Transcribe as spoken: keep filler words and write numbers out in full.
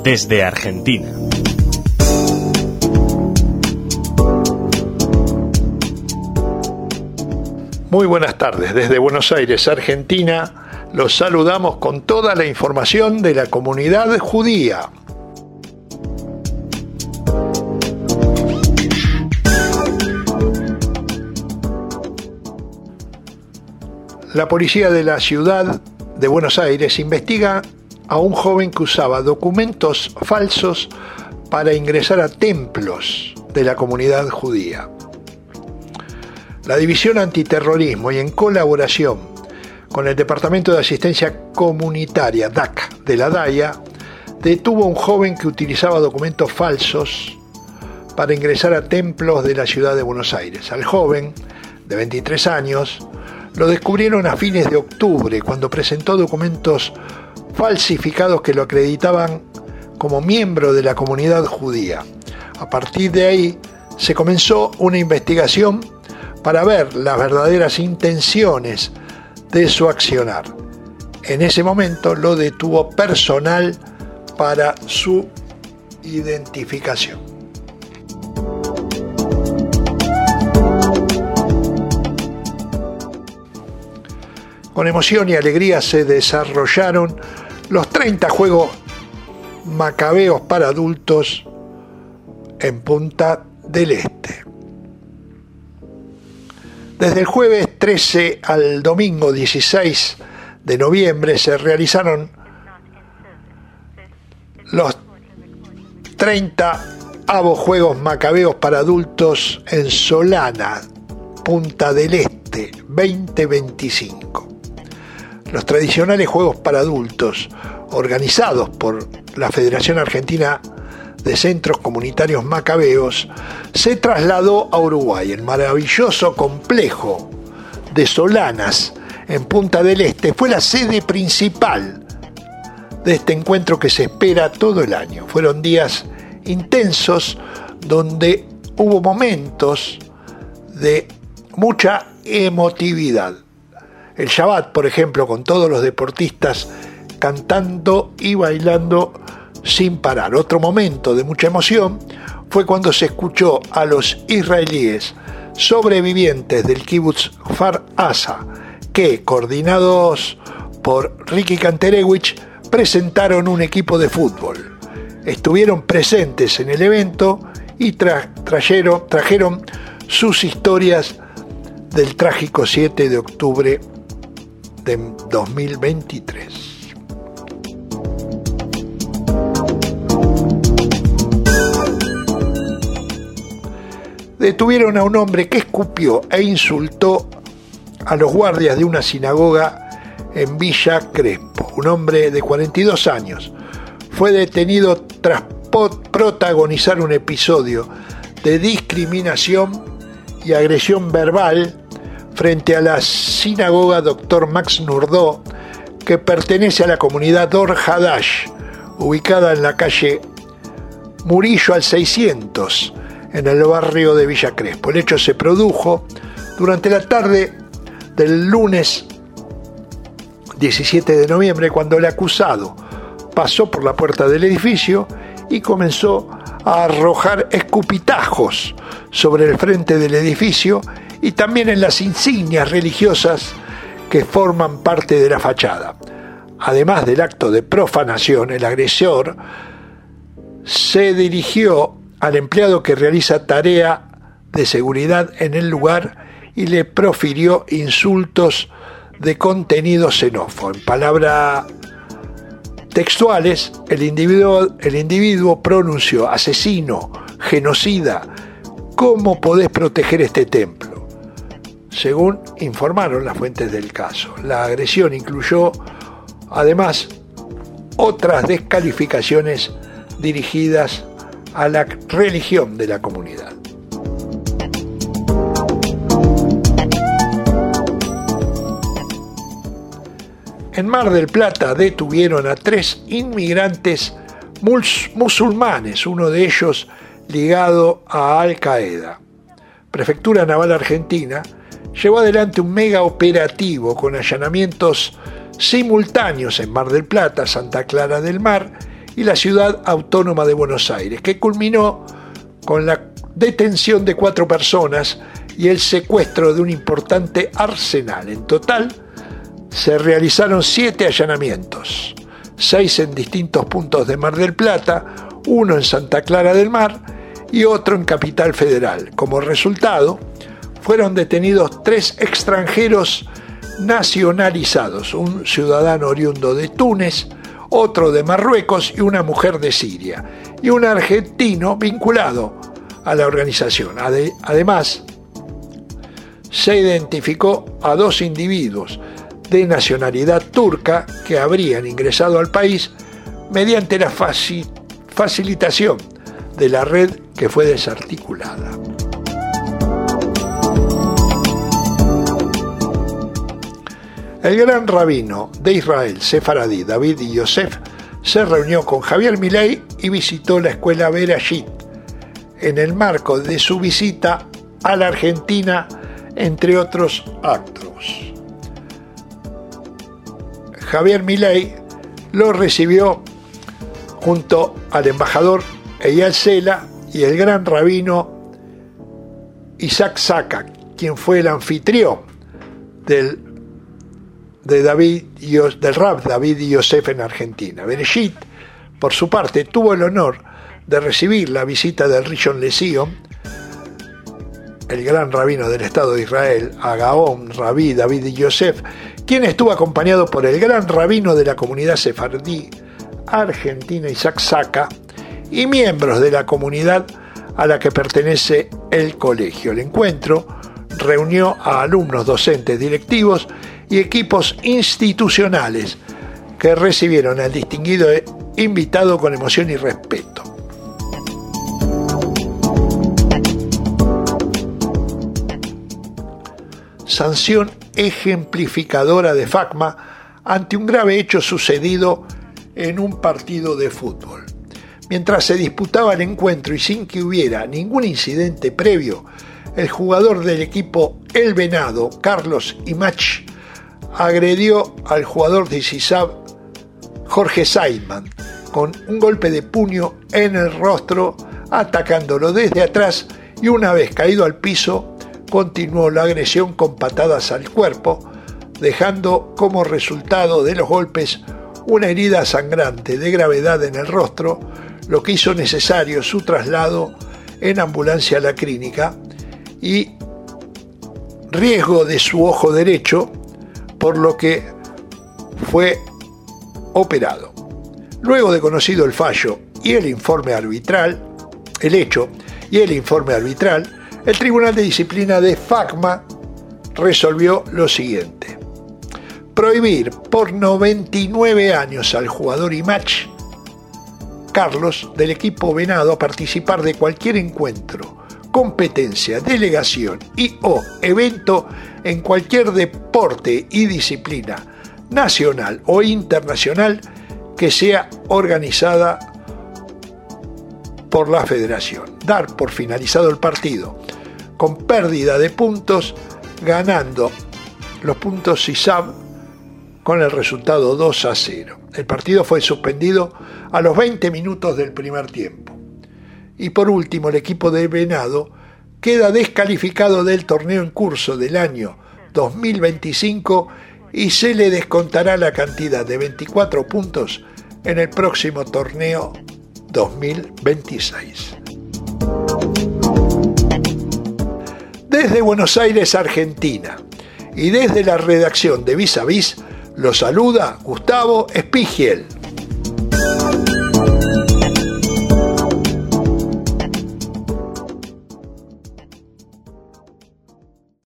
desde Argentina. Muy buenas tardes, desde Buenos Aires, Argentina, los saludamos con toda la información de la comunidad judía. La policía de la ciudad de Buenos Aires investiga a un joven que usaba documentos falsos para ingresar a templos de la comunidad judía. La División Antiterrorismo y en colaboración con el Departamento de Asistencia Comunitaria D A C de la DAIA detuvo a un joven que utilizaba documentos falsos para ingresar a templos de la ciudad de Buenos Aires. Al joven, de veintitrés años, lo descubrieron a fines de octubre cuando presentó documentos falsificados que lo acreditaban como miembro de la comunidad judía. A partir de ahí se comenzó una investigación para ver las verdaderas intenciones de su accionar. En ese momento lo detuvo personal para su identificación. Con emoción y alegría se desarrollaron los treinta Juegos Macabeos para adultos en Punta del Este. Desde el jueves trece al domingo dieciséis de noviembre se realizaron los treintaavos Juegos Macabeos para adultos en Solana, Punta del Este, veinte veinticinco. Los tradicionales Juegos para adultos, organizados por la Federación Argentina de Centros Comunitarios Macabeos, se trasladó a Uruguay. El maravilloso complejo de Solanas en Punta del Este fue la sede principal de este encuentro que se espera todo el año. Fueron días intensos donde hubo momentos de mucha emotividad. El Shabbat, por ejemplo, con todos los deportistas cantando y bailando sin parar. Otro momento de mucha emoción fue cuando se escuchó a los israelíes sobrevivientes del kibutz Kfar Aza, que, coordinados por Ricky Kanterewicz, presentaron un equipo de fútbol. Estuvieron presentes en el evento y tra- trajeron, trajeron sus historias del trágico siete de octubre de dos mil veintitrés. Detuvieron a un hombre que escupió e insultó a los guardias de una sinagoga en Villa Crespo. Un hombre de cuarenta y dos años fue detenido tras protagonizar un episodio de discriminación y agresión verbal frente a la sinagoga doctor Max Nurdó, que pertenece a la comunidad Or Hadash, ubicada en la calle Murillo al seiscientos, en el barrio de Villa Crespo. El hecho se produjo durante la tarde del lunes diecisiete de noviembre, cuando el acusado pasó por la puerta del edificio y comenzó a arrojar escupitajos sobre el frente del edificio y también en las insignias religiosas que forman parte de la fachada. Además del acto de profanación, el agresor se dirigió al empleado que realiza tarea de seguridad en el lugar y le profirió insultos de contenido xenófobo. En palabras textuales, el individuo, el individuo pronunció: asesino, genocida, ¿cómo podés proteger este templo? Según informaron las fuentes del caso, la agresión incluyó además otras descalificaciones dirigidas a la religión de la comunidad. En Mar del Plata detuvieron a tres inmigrantes mus- musulmanes, uno de ellos ligado a Al Qaeda. Prefectura Naval Argentina llevó adelante un mega operativo con allanamientos simultáneos en Mar del Plata, Santa Clara del Mar y la Ciudad Autónoma de Buenos Aires, que culminó con la detención de cuatro personas y el secuestro de un importante arsenal. En total, se realizaron siete allanamientos, seis en distintos puntos de Mar del Plata, uno en Santa Clara del Mar y otro en Capital Federal. Como resultado, fueron detenidos tres extranjeros nacionalizados, un ciudadano oriundo de Túnez, otro de Marruecos y una mujer de Siria, y un argentino vinculado a la organización. Además, se identificó a dos individuos de nacionalidad turca que habrían ingresado al país mediante la faci- facilitación de la red que fue desarticulada. El gran rabino de Israel, sefaradí, David Yosef, se reunió con Javier Milei y visitó la escuela Bereshit en el marco de su visita a la Argentina, entre otros actos. Javier Milei lo recibió junto al embajador Eyal Sela y el gran rabino Isaac Saka, quien fue el anfitrión del de David, del Rab David Yosef en Argentina. Bereshit, por su parte, tuvo el honor de recibir la visita del Rishon LeZion, el gran rabino del Estado de Israel, Agaón Rabí David Yosef, quien estuvo acompañado por el gran rabino de la comunidad sefardí argentina, Isaac Saka, y miembros de la comunidad a la que pertenece el colegio. El encuentro reunió a alumnos, docentes, directivos y equipos institucionales que recibieron al distinguido invitado con emoción y respeto. Sanción ejemplificadora de FACMA ante un grave hecho sucedido en un partido de fútbol. Mientras se disputaba el encuentro y sin que hubiera ningún incidente previo, el jugador del equipo El Venado, Carlos Imach, agredió al jugador de Sisab, Jorge Seidman, con un golpe de puño en el rostro, atacándolo desde atrás, y una vez caído al piso, continuó la agresión con patadas al cuerpo, dejando como resultado de los golpes una herida sangrante de gravedad en el rostro, lo que hizo necesario su traslado en ambulancia a la clínica y riesgo de su ojo derecho, por lo que fue operado. Luego de conocido el fallo y el informe arbitral, el hecho y el informe arbitral, el Tribunal de Disciplina de FACMA resolvió lo siguiente: prohibir por noventa y nueve años al jugador Imach Carlos del equipo Venado a participar de cualquier encuentro, competencia, delegación y o evento en cualquier deporte y disciplina nacional o internacional que sea organizada por la federación. Dar por finalizado el partido con pérdida de puntos, ganando los puntos Sisab con el resultado dos a cero. El partido fue suspendido a los veinte minutos del primer tiempo. Y por último, el equipo de Venado queda descalificado del torneo en curso del año dos mil veinticinco y se le descontará la cantidad de veinticuatro puntos en el próximo torneo dos mil veintiséis. Desde Buenos Aires, Argentina, y desde la redacción de Vis a Vis, lo saluda Gustavo Spigiel.